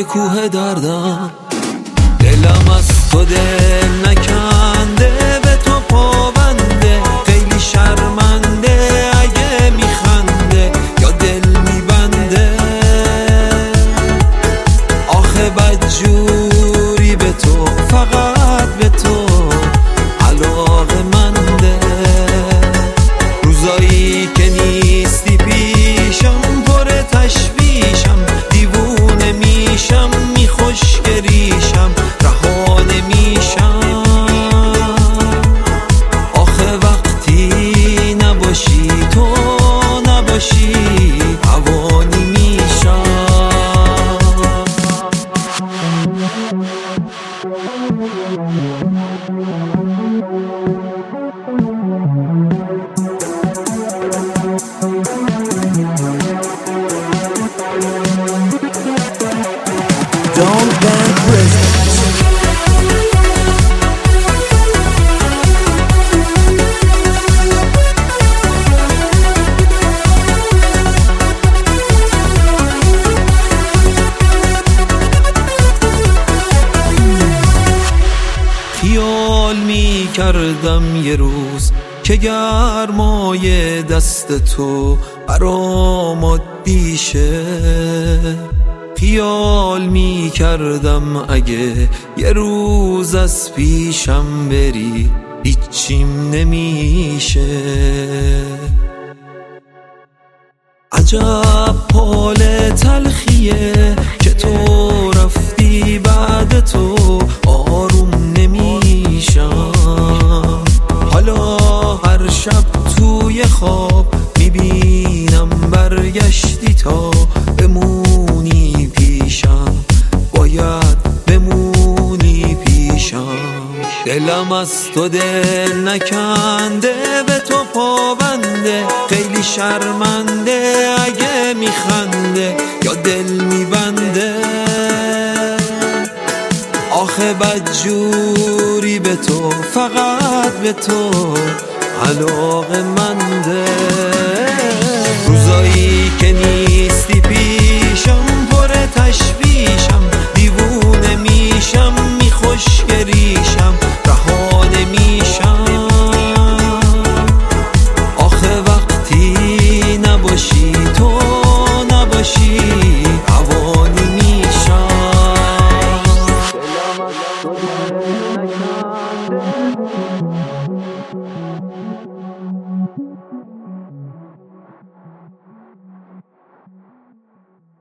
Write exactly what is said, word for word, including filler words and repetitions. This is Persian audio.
پای کوه دردم. دلم از تو دل نکنده، به تو پابنده، خیلی شرمنده اگه میخنده یا دل میبنده. آخه بدجوری به تو، فقط به تو علاقه منده. روزایی که نیستی پیشم پر تشویشم، دیوونه میشم میخوشگریشم، رها نمیشم. آخه وقتی نباشی تو، نباشی حوانی میشم. Don't ban prisons. خیال می کردم یه روز که گرمای دست تو برام عادی شه. خیال می کردم اگه یه روز از پیشم بری هیچیم نمیشه. عجب حال تلخیه که تو رفتی، بعد تو آروم نمیشم. حالا هر شب توی خواب میبینم برگشتی تا بمونی پیشم، باید بمونی پیشم. دلم از تو دل نکنده، به تو پابنده، خیلی شرمنده اگه میخنده یا دل میبنده. آخه بدجوری به تو، فقط به تو علاقه منده. روزایی که نیستی